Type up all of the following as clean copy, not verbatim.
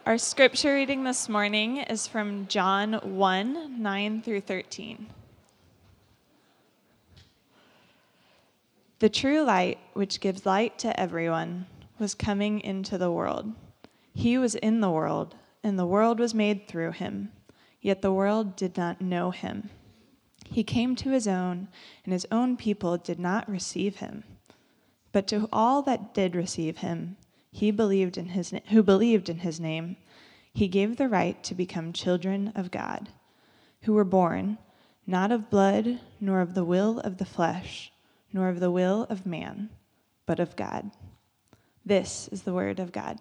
Our scripture reading this morning is from John 1, 9 through 13. The true light, which gives light to everyone, was coming into the world. He was in the world, and the world was made through him, yet the world did not know him. He came to his own, and his own people did not receive him. But to all that did receive him, who believed in his name, he gave the right to become children of God, who were born not of blood, nor of the will of the flesh, nor of the will of man, but of God. This is the word of God.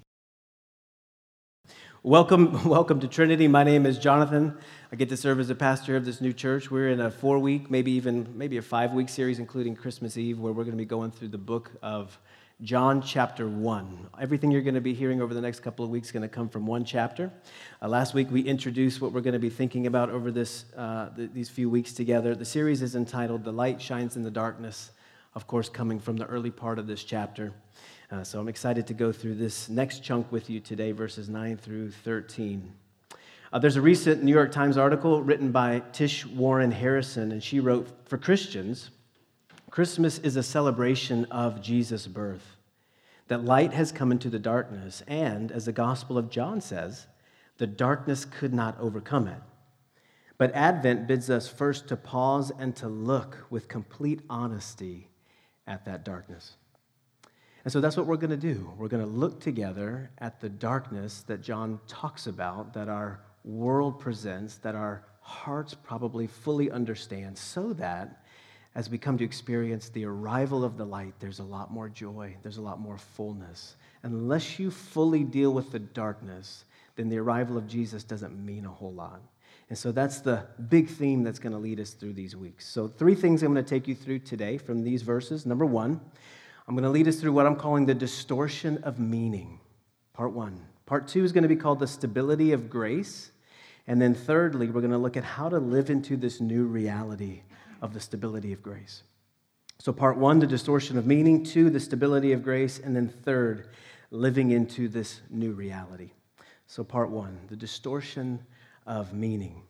Welcome to Trinity. My name is Jonathan. I get to serve as a pastor of this new church. We're in a 4-week, maybe a 5-week series, including Christmas Eve, where we're going to be going through the book of John chapter 1. Everything you're going to be hearing over the next couple of weeks is going to come from one chapter. Last week we introduced what we're going to be thinking about over these few weeks together. The series is entitled "The Light Shines in the Darkness," of course coming from the early part of this chapter. So I'm excited to go through this next chunk with you today, verses 9 through 13. There's a recent New York Times article written by Tish Warren Harrison, and she wrote, "For Christians, Christmas is a celebration of Jesus' birth, that light has come into the darkness, and, as the Gospel of John says, the darkness could not overcome it. But Advent bids us first to pause and to look with complete honesty at that darkness." And so that's what we're going to do. We're going to look together at the darkness that John talks about, that our world presents, that our hearts probably fully understand, so that as we come to experience the arrival of the light, there's a lot more joy, there's a lot more fullness. Unless you fully deal with the darkness, then the arrival of Jesus doesn't mean a whole lot. And so that's the big theme that's going to lead us through these weeks. So 3 things I'm going to take you through today from these verses. Number 1, I'm going to lead us through what I'm calling the distortion of meaning, part 1. Part 2 is going to be called the stability of grace. And then thirdly, we're going to look at how to live into this new reality of the stability of grace. So part 1, the distortion of meaning. 2, the stability of grace. And then third, living into this new reality. So part 1, the distortion of meaning.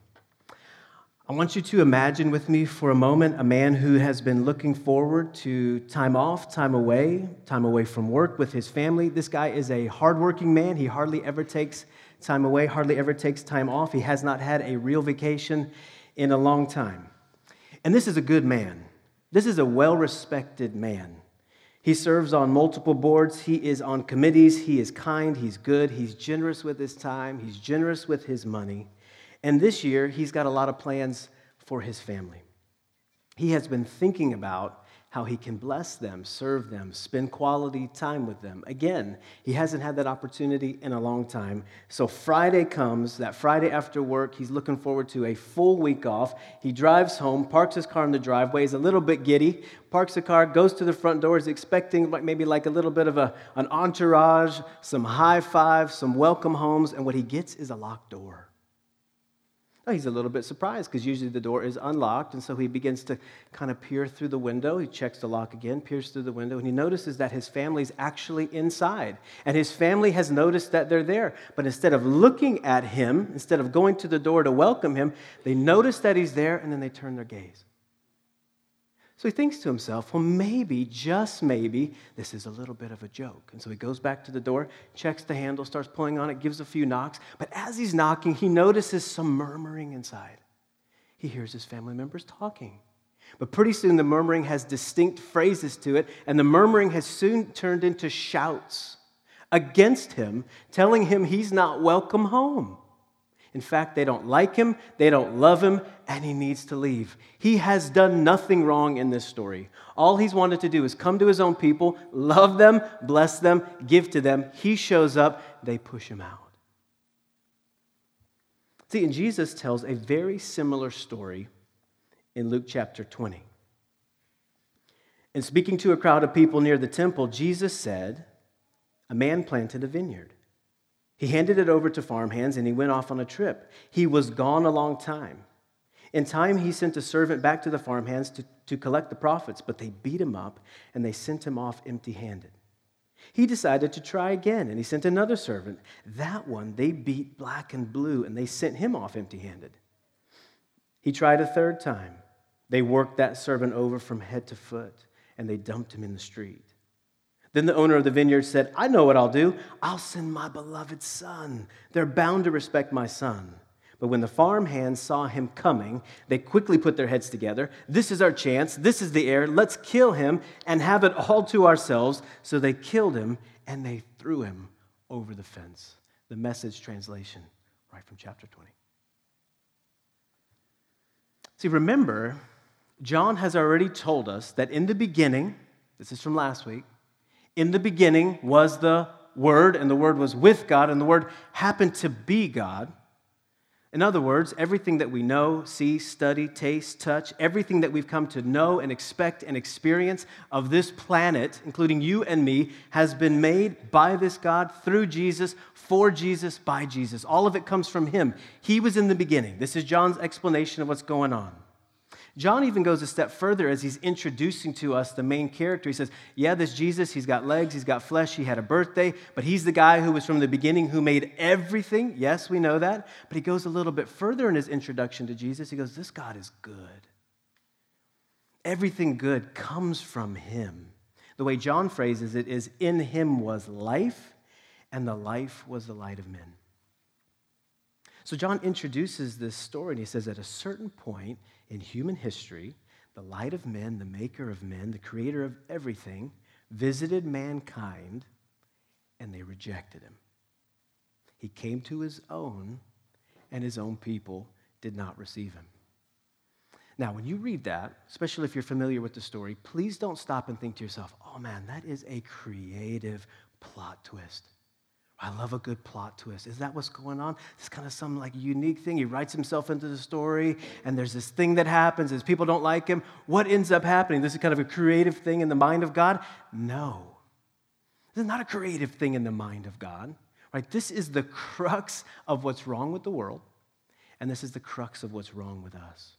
I want you to imagine with me for a moment a man who has been looking forward to time off, time away from work with his family. This guy is a hardworking man. He hardly ever takes time away, hardly ever takes time off. He has not had a real vacation in a long time. And this is a good man. This is a well-respected man. He serves on multiple boards. He is on committees. He is kind. He's good. He's generous with his time. He's generous with his money. And this year, he's got a lot of plans for his family. He has been thinking about how he can bless them, serve them, spend quality time with them. Again, he hasn't had that opportunity in a long time. So Friday comes, that Friday after work, he's looking forward to a full week off. He drives home, parks his car in the driveway, he's a little bit giddy, parks the car, goes to the front door, is expecting maybe like a little bit of an entourage, some high fives, some welcome homes, and what he gets is a locked door. He's a little bit surprised because usually the door is unlocked, and so he begins to kind of peer through the window. He checks the lock again, peers through the window, and he notices that his family's actually inside. And his family has noticed that they're there. But instead of looking at him, instead of going to the door to welcome him, they notice that he's there, and then they turn their gaze. So he thinks to himself, well, maybe, just maybe, this is a little bit of a joke. And so he goes back to the door, checks the handle, starts pulling on it, gives a few knocks. But as he's knocking, he notices some murmuring inside. He hears his family members talking. But pretty soon the murmuring has distinct phrases to it, and the murmuring has soon turned into shouts against him, telling him he's not welcome home. In fact, they don't like him, they don't love him, and he needs to leave. He has done nothing wrong in this story. All he's wanted to do is come to his own people, love them, bless them, give to them. He shows up, they push him out. See, and Jesus tells a very similar story in Luke chapter 20. In speaking to a crowd of people near the temple, Jesus said, "A man planted a vineyard. He handed it over to farmhands, and he went off on a trip. He was gone a long time. In time, he sent a servant back to the farmhands to collect the profits, but they beat him up, and they sent him off empty-handed. He decided to try again, and he sent another servant. That one they beat black and blue, and they sent him off empty-handed. He tried a third time. They worked that servant over from head to foot, and they dumped him in the street. Then the owner of the vineyard said, I know what I'll do. I'll send my beloved son. They're bound to respect my son. But when the farmhands saw him coming, they quickly put their heads together. This is our chance. This is the heir. Let's kill him and have it all to ourselves. So they killed him, and they threw him over the fence. The Message translation, right from chapter 20. See, remember, John has already told us that in the beginning, this is from last week, in the beginning was the Word, and the Word was with God, and the Word happened to be God. In other words, everything that we know, see, study, taste, touch, everything that we've come to know and expect and experience of this planet, including you and me, has been made by this God, through Jesus, for Jesus, by Jesus. All of it comes from Him. He was in the beginning. This is John's explanation of what's going on. John even goes a step further as he's introducing to us the main character. He says, yeah, this Jesus, he's got legs, he's got flesh, he had a birthday, but he's the guy who was from the beginning who made everything. Yes, we know that. But he goes a little bit further in his introduction to Jesus. He goes, this God is good. Everything good comes from him. The way John phrases it is, in him was life, and the life was the light of men. So John introduces this story, and he says, at a certain point in human history, the light of men, the maker of men, the creator of everything, visited mankind, and they rejected him. He came to his own, and his own people did not receive him. Now, when you read that, especially if you're familiar with the story, please don't stop and think to yourself, oh man, that is a creative plot twist. I love a good plot twist. Is that what's going on? It's kind of some like unique thing. He writes himself into the story, and there's this thing that happens as people don't like him. What ends up happening? This is kind of a creative thing in the mind of God? No. This is not a creative thing in the mind of God. Right? This is the crux of what's wrong with the world, and this is the crux of what's wrong with us.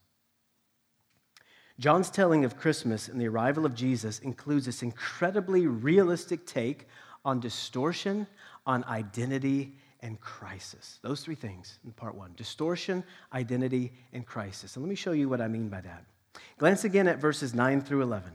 John's telling of Christmas and the arrival of Jesus includes this incredibly realistic take on distortion, on identity, and crisis. Those three things in part one: distortion, identity, and crisis. And let me show you what I mean by that. Glance again at verses 9 through 11.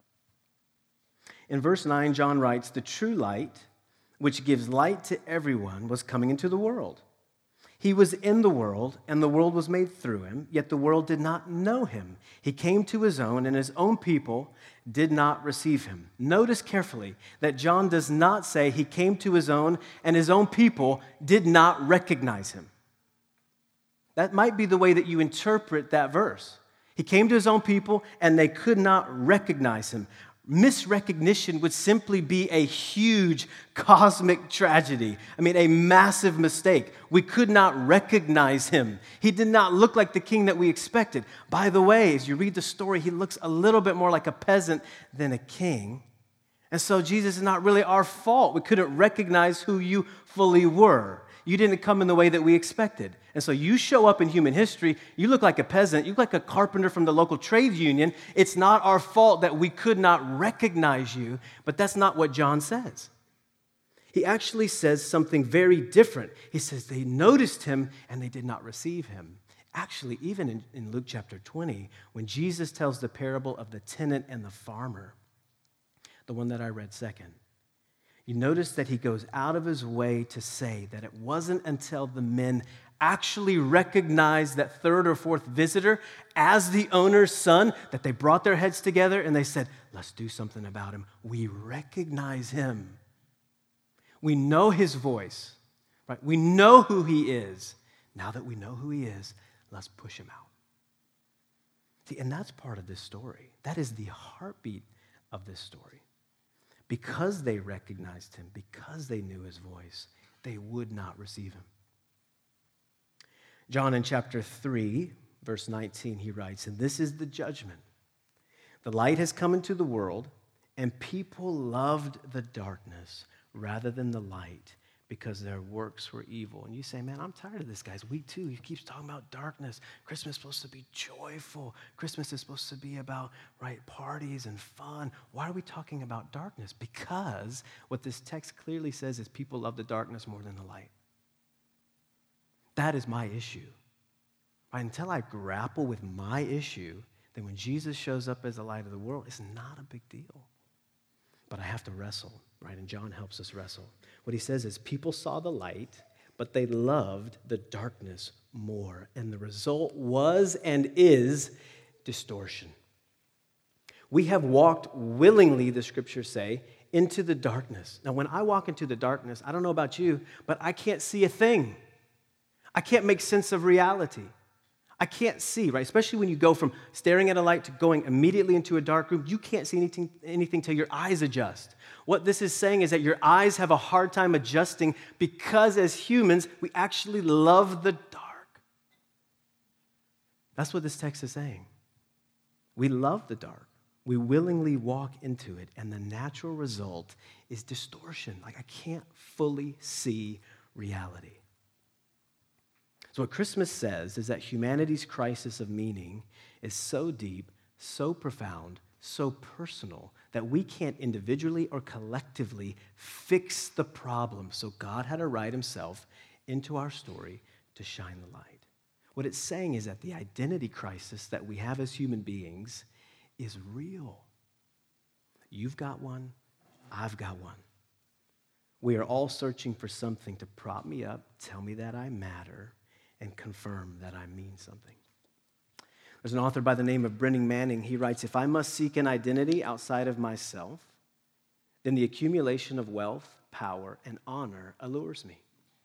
In verse 9, John writes, the true light, which gives light to everyone, was coming into the world. He was in the world, and the world was made through him, yet the world did not know him. He came to his own, and his own people did not receive him. Notice carefully that John does not say he came to his own, and his own people did not recognize him. That might be the way that you interpret that verse. He came to his own people, and they could not recognize him. Misrecognition would simply be a huge cosmic tragedy. I mean, a massive mistake. We could not recognize him. He did not look like the king that we expected. By the way, as you read the story, he looks a little bit more like a peasant than a king. And so Jesus is not really our fault. We couldn't recognize who you fully were. You didn't come in the way that we expected. And so you show up in human history, you look like a peasant, you look like a carpenter from the local trade union. It's not our fault that we could not recognize you, but that's not what John says. He actually says something very different. He says they noticed him and they did not receive him. Actually, even in Luke chapter 20, when Jesus tells the parable of the tenant and the farmer, the one that I read second, you notice that he goes out of his way to say that it wasn't until the men actually recognized that third or fourth visitor as the owner's son that they brought their heads together and they said, let's do something about him. We recognize him. We know his voice, right? We know who he is. Now that we know who he is, let's push him out. See, and that's part of this story. That is the heartbeat of this story. Because they recognized him, because they knew his voice, they would not receive him. John in chapter 3, verse 19, he writes, and this is the judgment. The light has come into the world, and people loved the darkness rather than the light because their works were evil. And you say, man, I'm tired of this, guys. Week 2, he keeps talking about darkness. Christmas is supposed to be joyful. Christmas is supposed to be about, right, parties and fun. Why are we talking about darkness? Because what this text clearly says is people love the darkness more than the light. That is my issue. Right? Until I grapple with my issue, then when Jesus shows up as the light of the world, it's not a big deal. But I have to wrestle, right? And John helps us wrestle. What he says is people saw the light, but they loved the darkness more. And the result was and is distortion. We have walked willingly, the scriptures say, into the darkness. Now, when I walk into the darkness, I don't know about you, but I can't see a thing. I can't make sense of reality. I can't see, right? Especially when you go from staring at a light to going immediately into a dark room, you can't see anything till your eyes adjust. What this is saying is that your eyes have a hard time adjusting because as humans, we actually love the dark. That's what this text is saying. We love the dark. We willingly walk into it, and the natural result is distortion. Like I can't fully see reality. So what Christmas says is that humanity's crisis of meaning is so deep, so profound, so personal that we can't individually or collectively fix the problem. So God had to write himself into our story to shine the light. What it's saying is that the identity crisis that we have as human beings is real. You've got one, I've got one. We are all searching for something to prop me up, tell me that I matter, and confirm that I mean something. There's an author by the name of Brennan Manning. He writes, if I must seek an identity outside of myself, then the accumulation of wealth, power, and honor allures me.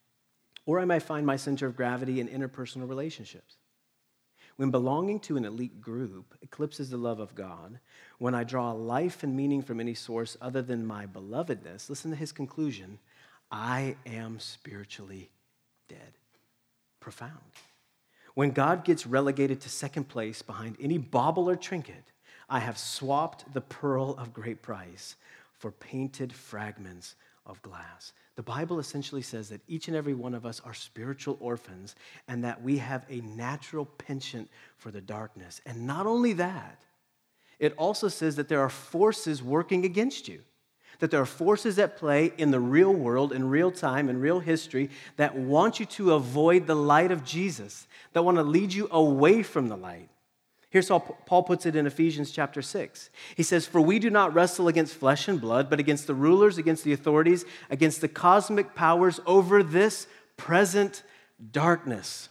Or I may find my center of gravity in interpersonal relationships. When belonging to an elite group eclipses the love of God, when I draw life and meaning from any source other than my belovedness, listen to his conclusion, I am spiritually dead. Profound. When God gets relegated to second place behind any bauble or trinket, I have swapped the pearl of great price for painted fragments of glass. The Bible essentially says that each and every one of us are spiritual orphans and that we have a natural penchant for the darkness. And not only that, it also says that there are forces working against you. That there are forces at play in the real world, in real time, in real history, that want you to avoid the light of Jesus, that want to lead you away from the light. Here's how Paul puts it in Ephesians chapter 6. He says, for we do not wrestle against flesh and blood, but against the rulers, against the authorities, against the cosmic powers over this present darkness,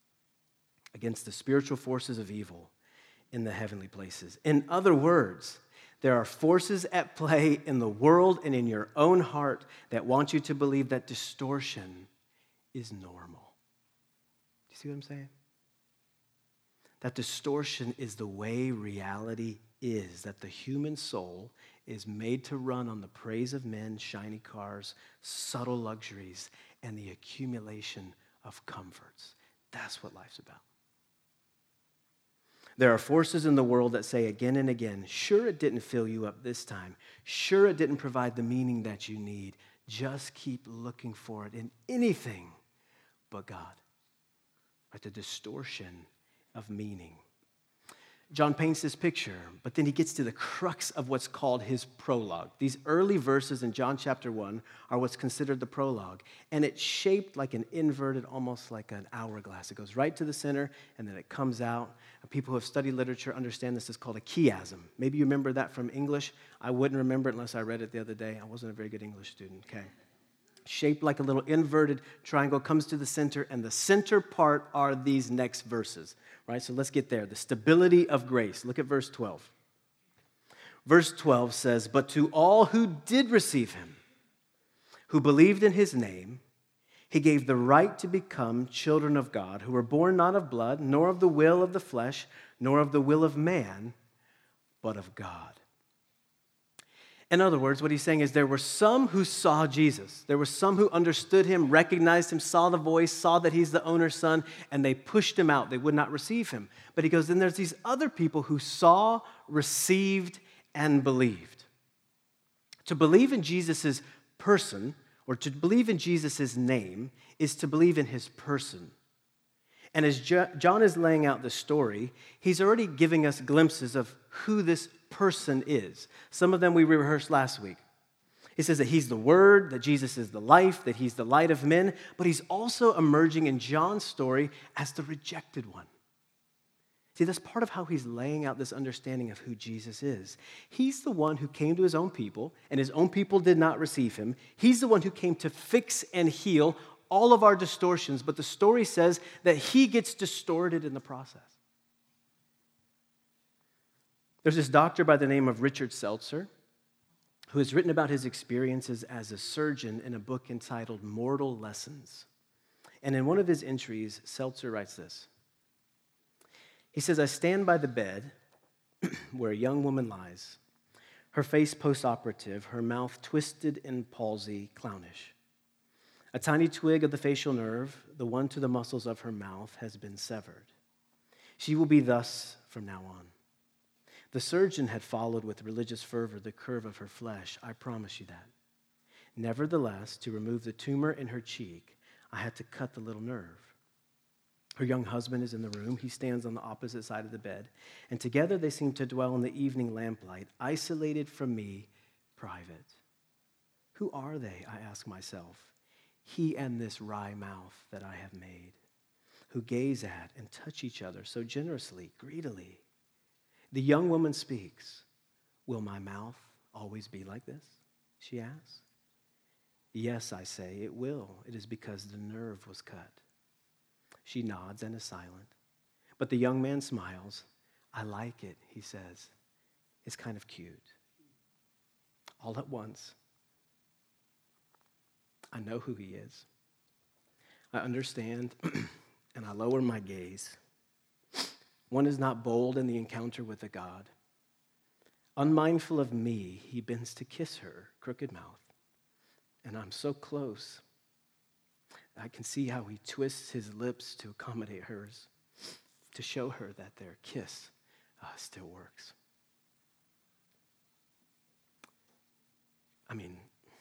against the spiritual forces of evil in the heavenly places. In other words, there are forces at play in the world and in your own heart that want you to believe that distortion is normal. Do you see what I'm saying? That distortion is the way reality is, that the human soul is made to run on the praise of men, shiny cars, subtle luxuries, and the accumulation of comforts. That's what life's about. There are forces in the world that say again and again, sure, it didn't fill you up this time. Sure, it didn't provide the meaning that you need. Just keep looking for it in anything but God. Right? The distortion of meaning. John paints this picture, but then he gets to the crux of what's called his prologue. These early verses in John chapter 1 are what's considered the prologue, and it's shaped like an inverted, almost like an hourglass. It goes right to the center, and then it comes out. People who have studied literature understand this is called a chiasm. Maybe you remember that from English. I wouldn't remember it unless I read it the other day. I wasn't a very good English student, okay? Shaped like a little inverted triangle, comes to the center, and the center part are these next verses. Right, so let's get there. The stability of grace. Look at verse 12. Verse 12 says, but to all who did receive him, who believed in his name, he gave the right to become children of God, who were born not of blood, nor of the will of the flesh, nor of the will of man, but of God. In other words, what he's saying is there were some who saw Jesus. There were some who understood him, recognized him, saw the voice, saw that he's the owner's son, and they pushed him out. They would not receive him. But he goes, then there's these other people who saw, received, and believed. To believe in Jesus' person or to believe in Jesus' name, is to believe in his person. And as John is laying out the story, he's already giving us glimpses of who this person is. Some of them we rehearsed last week. He says that he's the Word, that Jesus is the life, that he's the light of men, but he's also emerging in John's story as the rejected one. See, that's part of how he's laying out this understanding of who Jesus is. He's the one who came to his own people, and his own people did not receive him. He's the one who came to fix and heal all of our distortions, but the story says that he gets distorted in the process. There's this doctor by the name of Richard Seltzer who has written about his experiences as a surgeon in a book entitled Mortal Lessons. And in one of his entries, Seltzer writes this. He says, I stand by the bed where a young woman lies, her face post-operative, her mouth twisted in palsy, clownish. A tiny twig of the facial nerve, the one to the muscles of her mouth, has been severed. She will be thus from now on. The surgeon had followed with religious fervor the curve of her flesh. I promise you that. Nevertheless, to remove the tumor in her cheek, I had to cut the little nerve. Her young husband is in the room. He stands on the opposite side of the bed. And together they seem to dwell in the evening lamplight, isolated from me, private. Who are they, I ask myself, he and this wry mouth that I have made, who gaze at and touch each other so generously, greedily? The young woman speaks. Will my mouth always be like this? She asks. Yes, I say, it will. It is because the nerve was cut. She nods and is silent. But the young man smiles. I like it, he says. It's kind of cute. All at once, I know who he is. I understand, and I lower my gaze. One is not bold in the encounter with a God. Unmindful of me, he bends to kiss her crooked mouth. And I'm so close. I can see how he twists his lips to accommodate hers, to show her that their kiss still works. I mean,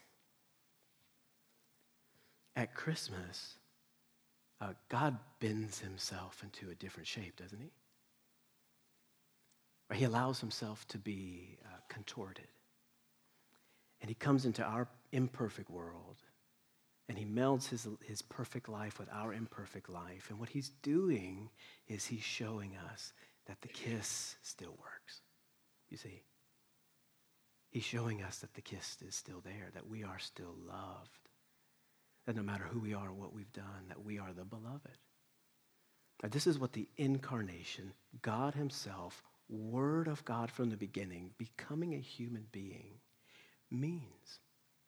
at Christmas, God bends himself into a different shape, doesn't he? Or he allows himself to be contorted. And he comes into our imperfect world, and he melds his perfect life with our imperfect life. And what he's doing is he's showing us that the kiss still works. You see? He's showing us that the kiss is still there, that we are still loved, that no matter who we are or what we've done, that we are the beloved. Now, this is what the incarnation, God himself, Word of God from the beginning, becoming a human being, means.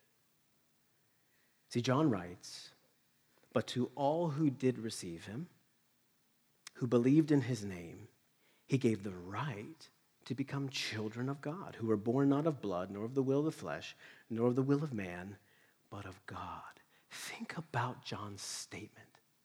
See, John writes, but to all who did receive him, who believed in his name, he gave the right to become children of God, who were born not of blood, nor of the will of the flesh, nor of the will of man, but of God. Think about John's statement.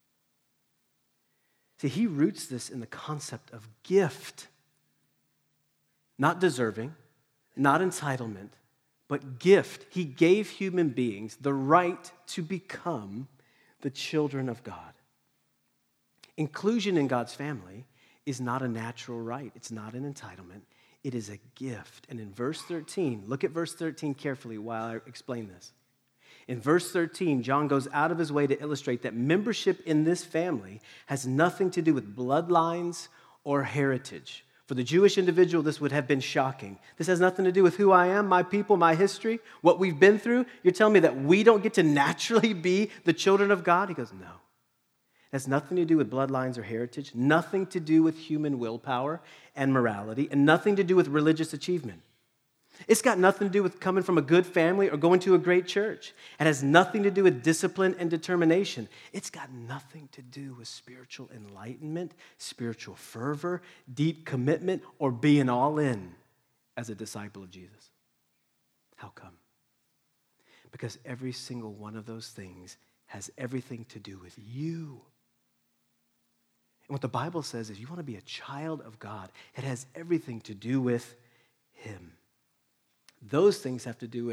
See, he roots this in the concept of gift. Not deserving, not entitlement, but gift. He gave human beings the right to become the children of God. Inclusion in God's family is not a natural right. It's not an entitlement. It is a gift. And in verse 13, look at verse 13 carefully while I explain this. In verse 13, John goes out of his way to illustrate that membership in this family has nothing to do with bloodlines or heritage. For the Jewish individual, this would have been shocking. This has nothing to do with who I am, my people, my history, what we've been through. You're telling me that we don't get to naturally be the children of God? He goes, no. It has nothing to do with bloodlines or heritage, nothing to do with human willpower and morality, and nothing to do with religious achievement. It's got nothing to do with coming from a good family or going to a great church. It has nothing to do with discipline and determination. It's got nothing to do with spiritual enlightenment, spiritual fervor, deep commitment, or being all in as a disciple of Jesus. How come? Because every single one of those things has everything to do with you. And what the Bible says is you want to be a child of God. It has everything to do with him. Those things have to do with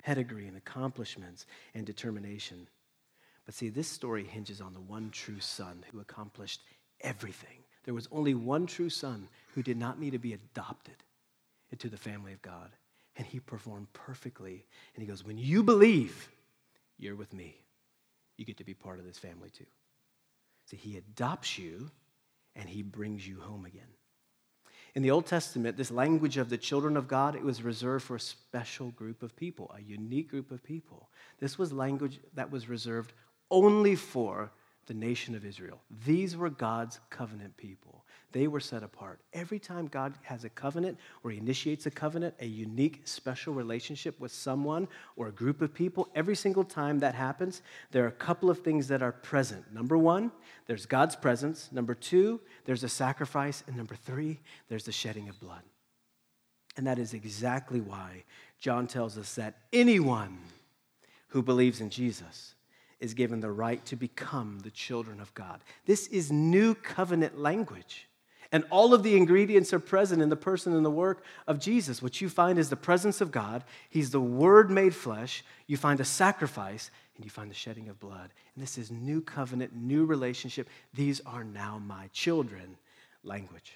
pedigree and accomplishments and determination. But see, this story hinges on the one true son who accomplished everything. There was only one true son who did not need to be adopted into the family of God. And he performed perfectly. And he goes, when you believe, you're with me. You get to be part of this family too. See, he adopts you and he brings you home again. In the Old Testament, this language of the children of God, it was reserved for a special group of people, a unique group of people. This was language that was reserved only for the nation of Israel. These were God's covenant people. They were set apart. Every time God has a covenant or he initiates a covenant, a unique, special relationship with someone or a group of people, every single time that happens, there are a couple of things that are present. Number one, there's God's presence. Number two, there's a sacrifice. And number three, there's the shedding of blood. And that is exactly why John tells us that anyone who believes in Jesus is given the right to become the children of God. This is new covenant language. And all of the ingredients are present in the person and the work of Jesus. What you find is the presence of God. He's the Word made flesh. You find a sacrifice, and you find the shedding of blood. And this is new covenant, new relationship. These are now my children language.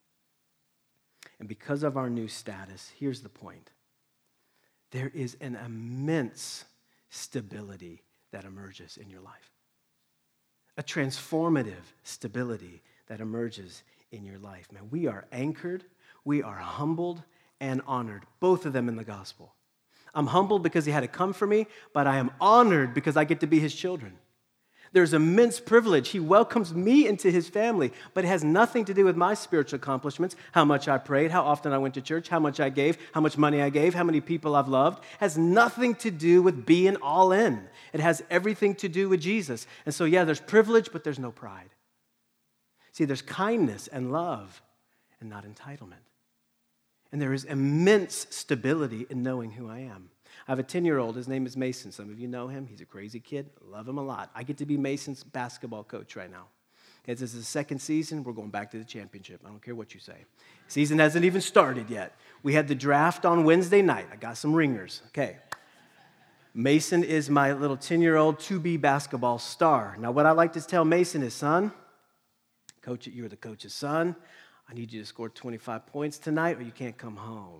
And because of our new status, here's the point. There is an immense stability that emerges in your life. A transformative stability that emerges in your life. Man, we are anchored, we are humbled and honored, both of them in the gospel. I'm humbled because he had to come for me, but I am honored because I get to be his children. There's immense privilege. He welcomes me into his family, but it has nothing to do with my spiritual accomplishments, how much I prayed, how often I went to church, how much I gave, how much money I gave, how many people I've loved. It has nothing to do with being all in. It has everything to do with Jesus. And so, yeah, there's privilege, but there's no pride. See, there's kindness and love and not entitlement. And there is immense stability in knowing who I am. I have a 10-year-old. His name is Mason. Some of you know him. He's a crazy kid. Love him a lot. I get to be Mason's basketball coach right now. This is the second season. We're going back to the championship. I don't care what you say. Season hasn't even started yet. We had the draft on Wednesday night. I got some ringers. Okay. Mason is my little 10-year-old to-be basketball star. Now, what I like to tell Mason is, son, coach, you're the coach's son. I need you to score 25 points tonight or you can't come home.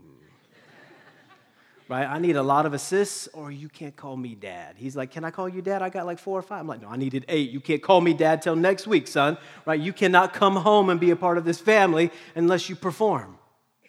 Right? I need a lot of assists or you can't call me dad. He's like, can I call you dad? I got like 4 or 5. I'm like, no, I needed 8. You can't call me dad till next week, son. Right? You cannot come home and be a part of this family unless you perform.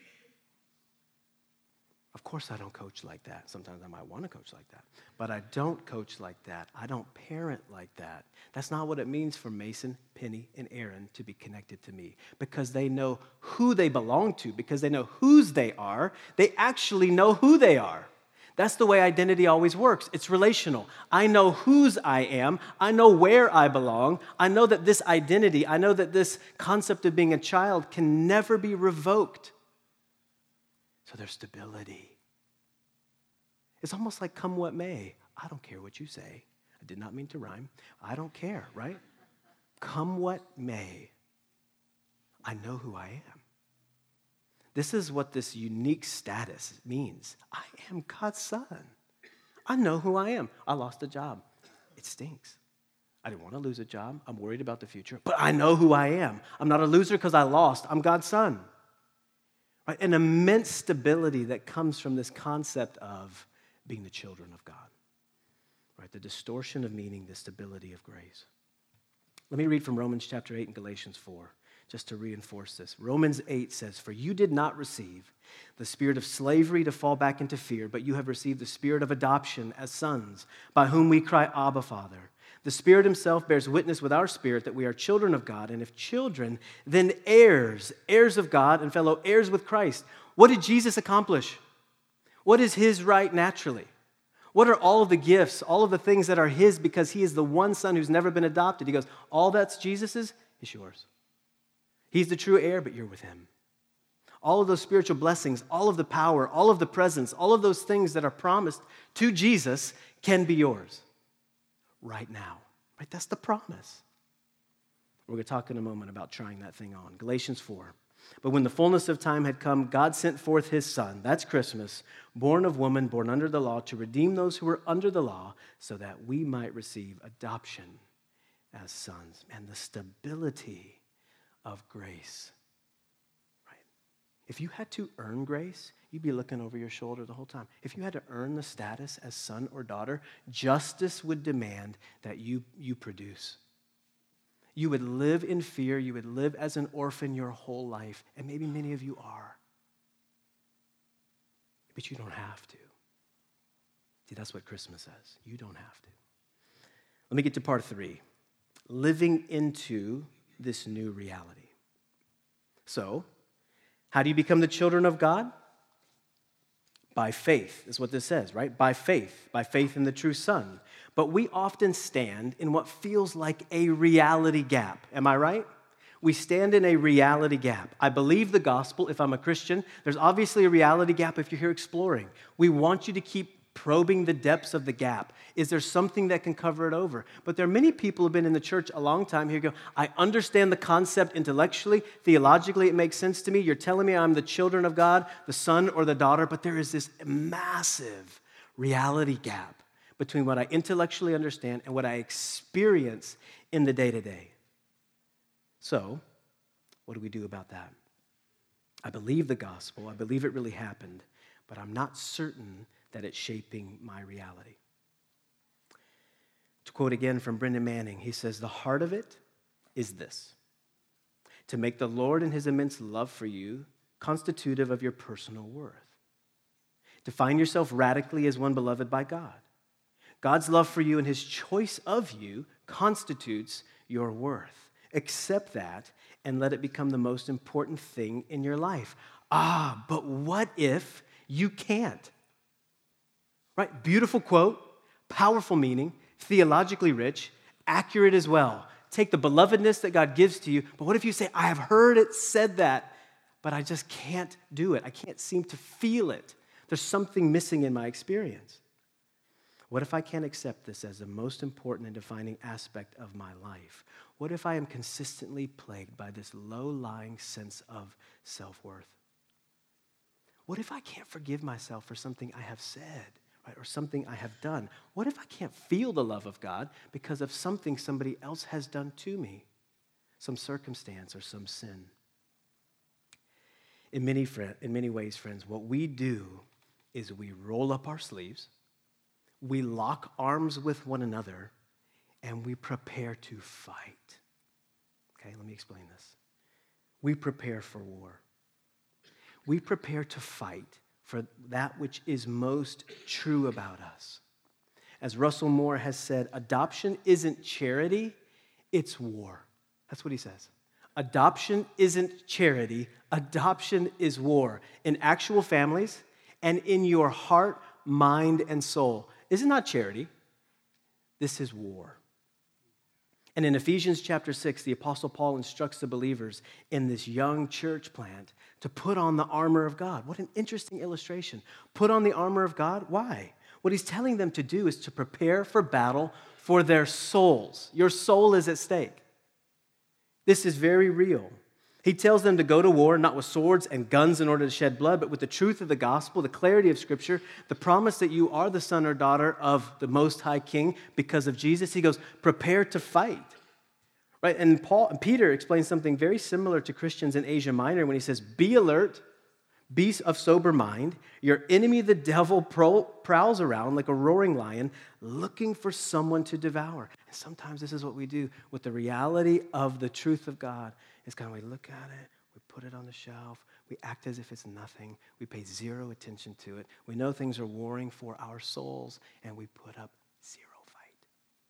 Of course I don't coach like that. Sometimes I might want to coach like that. But I don't coach like that. I don't parent like that. That's not what it means for Mason, Penny, and Aaron to be connected to me. Because they know who they belong to. Because they know whose they are. They actually know who they are. That's the way identity always works. It's relational. I know whose I am. I know where I belong. I know that this identity, I know that this concept of being a child can never be revoked. So there's stability. It's almost like come what may. I don't care what you say. I did not mean to rhyme. I don't care, right? Come what may. I know who I am. This is what this unique status means. I am God's son. I know who I am. I lost a job. It stinks. I didn't want to lose a job. I'm worried about the future. But I know who I am. I'm not a loser because I lost. I'm God's son. Right? An immense stability that comes from this concept of being the children of God. Right? The distortion of meaning, the stability of grace. Let me read from Romans chapter 8 and Galatians 4, just to reinforce this. Romans 8 says, "For you did not receive the spirit of slavery to fall back into fear, but you have received the spirit of adoption as sons, by whom we cry, Abba, Father. The Spirit himself bears witness with our spirit that we are children of God, and if children, then heirs, heirs of God and fellow heirs with Christ." What did Jesus accomplish? What is his right naturally? What are all of the gifts, all of the things that are his because he is the one son who's never been adopted? He goes, all that's Jesus's is yours. He's the true heir, but you're with him. All of those spiritual blessings, all of the power, all of the presence, all of those things that are promised to Jesus can be yours right now. Right? That's the promise. We're going to talk in a moment about trying that thing on. Galatians 4. But when the fullness of time had come, God sent forth his Son, that's Christmas, born of woman, born under the law, to redeem those who were under the law, so that we might receive adoption as sons. And the stability of grace. Right? If you had to earn grace, you'd be looking over your shoulder the whole time. If you had to earn the status as son or daughter, justice would demand that you produce. You would live in fear. You would live as an orphan your whole life. And maybe many of you are. But you don't have to. See, that's what Christmas says. You don't have to. Let me get to part 3. Living into this new reality. So, how do you become the children of God? By faith, is what this says, right? By faith in the true Son. But we often stand in what feels like a reality gap. Am I right? We stand in a reality gap. I believe the gospel if I'm a Christian. There's obviously a reality gap if you're here exploring. We want you to keep probing the depths of the gap. Is there something that can cover it over? But there are many people who have been in the church a long time who go, I understand the concept intellectually, theologically, it makes sense to me. You're telling me I'm the children of God, the son or the daughter, but there is this massive reality gap between what I intellectually understand and what I experience in the day-to-day. So, what do we do about that? I believe the gospel. I believe it really happened, but I'm not certain that it's shaping my reality. To quote again from Brendan Manning, he says, the heart of it is this: to make the Lord and his immense love for you constitutive of your personal worth. To find yourself radically as one beloved by God. God's love for you and his choice of you constitutes your worth. Accept that and let it become the most important thing in your life. But what if you can't? Right? Beautiful quote, powerful meaning, theologically rich, accurate as well. Take the belovedness that God gives to you, but what if you say, I have heard it said that, but I just can't do it. I can't seem to feel it. There's something missing in my experience. What if I can't accept this as the most important and defining aspect of my life? What if I am consistently plagued by this low-lying sense of self-worth? What if I can't forgive myself for something I have said, right, or something I have done? What if I can't feel the love of God because of something somebody else has done to me, some circumstance or some sin? In many ways, friends, what we do is we roll up our sleeves, we lock arms with one another, and we prepare to fight. Okay, let me explain this. We prepare for war. We prepare to fight for that which is most true about us. As Russell Moore has said, adoption isn't charity, it's war. That's what he says. Adoption isn't charity, adoption is war. In actual families and in your heart, mind, and soul. This is not charity. This is war. And in Ephesians chapter 6, the Apostle Paul instructs the believers in this young church plant to put on the armor of God. What an interesting illustration. Put on the armor of God. Why? What he's telling them to do is to prepare for battle for their souls. Your soul is at stake. This is very real. He tells them to go to war, not with swords and guns in order to shed blood, but with the truth of the gospel, the clarity of Scripture, the promise that you are the son or daughter of the Most High King because of Jesus. He goes, prepare to fight. Right? And Peter explains something very similar to Christians in Asia Minor when he says, be alert, be of sober mind. Your enemy, the devil, prowls around like a roaring lion looking for someone to devour. And sometimes this is what we do with the reality of the truth of God. It's kind of, we look at it, we put it on the shelf, we act as if it's nothing, we pay zero attention to it. We know things are warring for our souls, and we put up zero fight.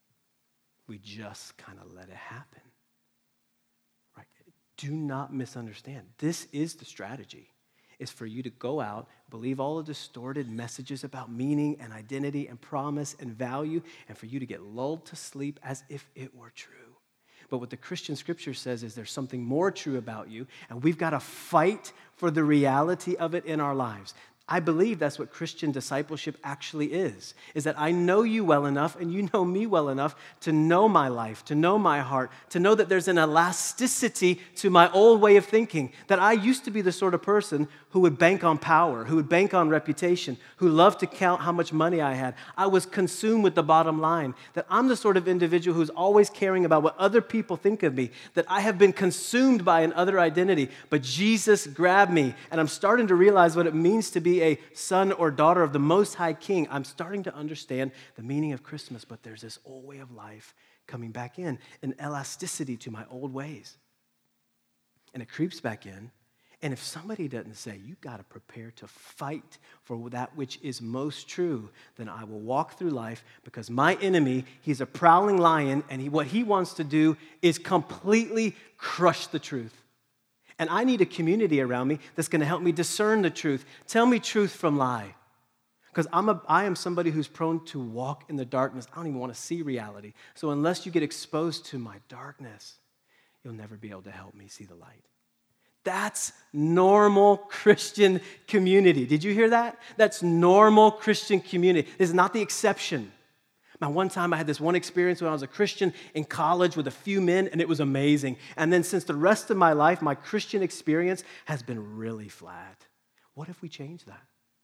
We just kind of let it happen. Right? Do not misunderstand. This is the strategy. Is for you to go out, believe all the distorted messages about meaning and identity and promise and value, and for you to get lulled to sleep as if it were true. But what the Christian scripture says is there's something more true about you, and we've got to fight for the reality of it in our lives. I believe that's what Christian discipleship actually is that I know you well enough and you know me well enough to know my life, to know my heart, to know that there's an elasticity to my old way of thinking, that I used to be the sort of person who would bank on power, who would bank on reputation, who loved to count how much money I had. I was consumed with the bottom line, that I'm the sort of individual who's always caring about what other people think of me, that I have been consumed by an other identity, but Jesus grabbed me, and I'm starting to realize what it means to be a son or daughter of the Most High King. I'm starting to understand the meaning of Christmas, but there's this old way of life coming back in, an elasticity to my old ways. And it creeps back in. And if somebody doesn't say, you got to prepare to fight for that which is most true, then I will walk through life because my enemy, he's a prowling lion, and what he wants to do is completely crush the truth. And I need a community around me that's going to help me discern the truth. Tell me truth from lie. Because I am somebody who's prone to walk in the darkness. I don't even want to see reality. So unless you get exposed to my darkness, you'll never be able to help me see the light. That's normal Christian community. Did you hear that? That's normal Christian community. This is not the exception. Now, one time I had this one experience when I was a Christian in college with a few men, and it was amazing. And then since the rest of my life, my Christian experience has been really flat. What if we change that?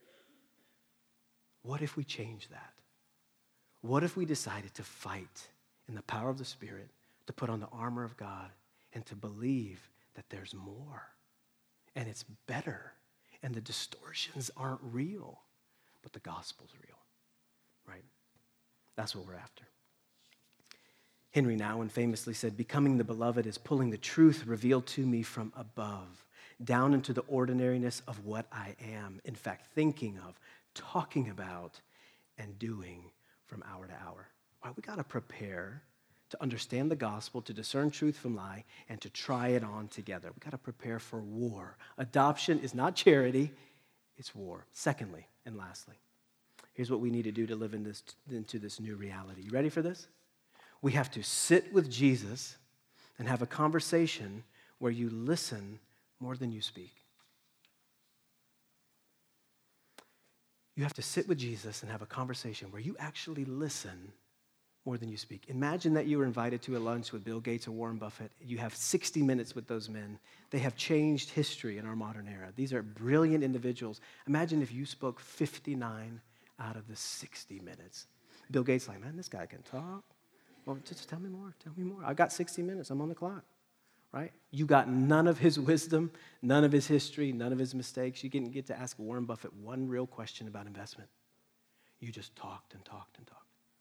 What if we change that? What if we decided to fight in the power of the Spirit, to put on the armor of God, and to believe that there's more, and it's better, and the distortions aren't real, but the gospel's real, right? That's what we're after. Henry Nouwen famously said, becoming the beloved is pulling the truth revealed to me from above, down into the ordinariness of what I am, in fact, thinking of, talking about, and doing from hour to hour. Right, we got to prepare to understand the gospel, to discern truth from lie, and to try it on together. We got to prepare for war. Adoption is not charity, it's war. Secondly, and lastly, here's what we need to do to live into this new reality. You ready for this? We have to sit with Jesus and have a conversation where you listen more than you speak. You have to sit with Jesus and have a conversation where you actually listen more than you speak. Imagine that you were invited to a lunch with Bill Gates or Warren Buffett. You have 60 minutes with those men. They have changed history in our modern era. These are brilliant individuals. Imagine if you spoke 59 out of the 60 minutes. Bill Gates like, man, this guy can talk. Well, just tell me more. I got 60 minutes. I'm on the clock, right? You got none of his wisdom, none of his history, none of his mistakes. You didn't get to ask Warren Buffett one real question about investment. You just talked and talked and talked.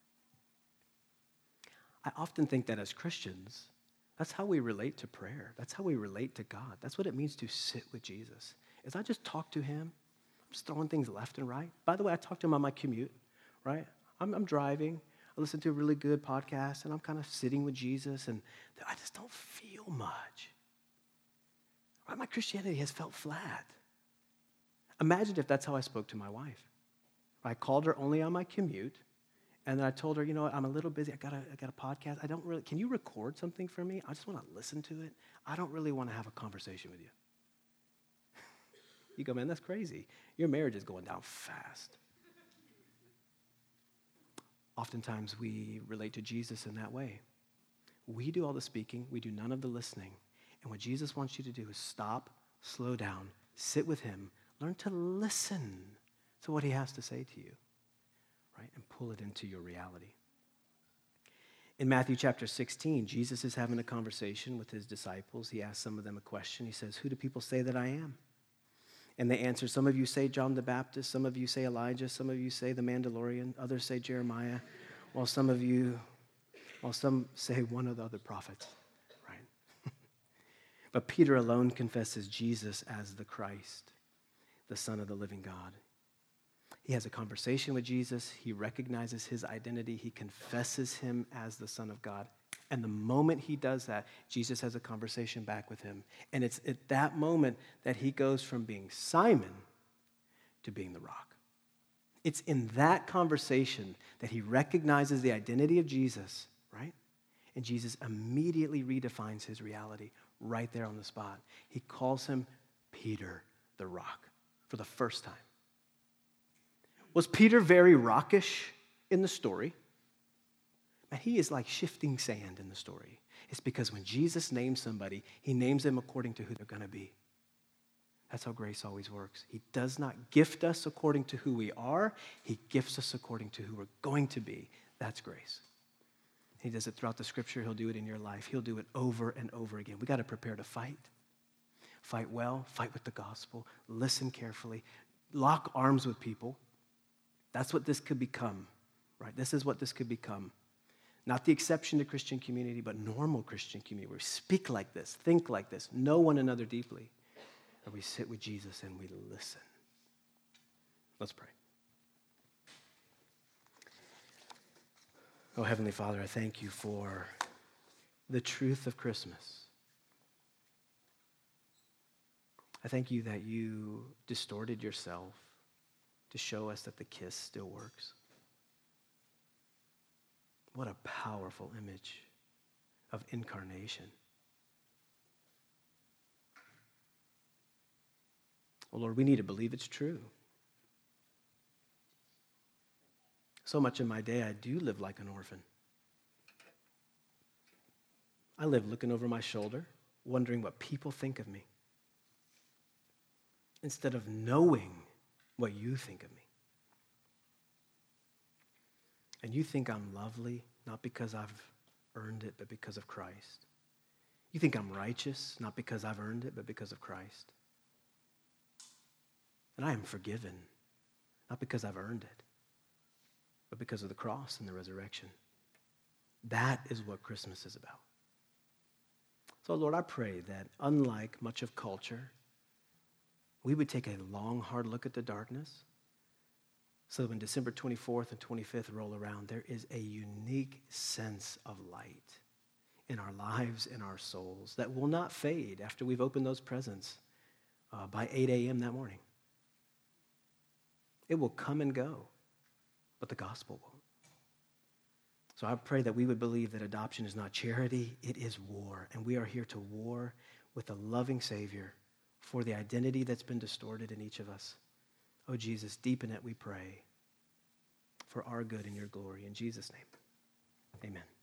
I often think that as Christians, that's how we relate to prayer. That's how we relate to God. That's what it means to sit with Jesus. Is I just talk to him. I'm just throwing things left and right. By the way, I talk to him on my commute, right? I'm driving. I listen to a really good podcast, and I'm kind of sitting with Jesus, and I just don't feel much. Right? My Christianity has felt flat. Imagine if that's how I spoke to my wife. I called her only on my commute. And then I told her, you know what, I'm a little busy. I got a podcast. Can you record something for me? I just want to listen to it. I don't really want to have a conversation with you. You go, man, that's crazy. Your marriage is going down fast. Oftentimes we relate to Jesus in that way. We do all the speaking. We do none of the listening. And what Jesus wants you to do is stop, slow down, sit with him, learn to listen to what he has to say to you. Right, and pull it into your reality. In Matthew chapter 16, Jesus is having a conversation with his disciples. He asks some of them a question. He says, who do people say that I am? And they answer, some of you say John the Baptist, some of you say Elijah, some of you say the Mandalorian, others say Jeremiah, while some say one of the other prophets. Right? But Peter alone confesses Jesus as the Christ, the Son of the living God. He has a conversation with Jesus. He recognizes his identity. He confesses him as the Son of God. And the moment he does that, Jesus has a conversation back with him. And it's at that moment that he goes from being Simon to being the rock. It's in that conversation that he recognizes the identity of Jesus, right? And Jesus immediately redefines his reality right there on the spot. He calls him Peter the rock for the first time. Was Peter very rockish in the story? And he is like shifting sand in the story. It's because when Jesus names somebody, he names them according to who they're going to be. That's how grace always works. He does not gift us according to who we are. He gifts us according to who we're going to be. That's grace. He does it throughout the scripture. He'll do it in your life. He'll do it over and over again. We got to prepare to fight. Fight well. Fight with the gospel. Listen carefully. Lock arms with people. That's what this could become, right? This is what this could become. Not the exception to Christian community, but normal Christian community where we speak like this, think like this, know one another deeply. Where we sit with Jesus and we listen. Let's pray. Oh, Heavenly Father, I thank you for the truth of Christmas. I thank you that you distorted yourself to show us that the kiss still works. What a powerful image of incarnation. Oh, Lord, we need to believe it's true. So much of my day, I do live like an orphan. I live looking over my shoulder, wondering what people think of me, instead of knowing what you think of me. And you think I'm lovely, not because I've earned it, but because of Christ. You think I'm righteous, not because I've earned it, but because of Christ. And I am forgiven, not because I've earned it, but because of the cross and the resurrection. That is what Christmas is about. So, Lord, I pray that unlike much of culture, we would take a long, hard look at the darkness so that when December 24th and 25th roll around, there is a unique sense of light in our lives, in our souls, that will not fade after we've opened those presents by 8 a.m. that morning. It will come and go, but the gospel won't. So I pray that we would believe that adoption is not charity, it is war. And we are here to war with a loving Savior for the identity that's been distorted in each of us. Oh, Jesus, deepen it, we pray, for our good and your glory. In Jesus' name, amen.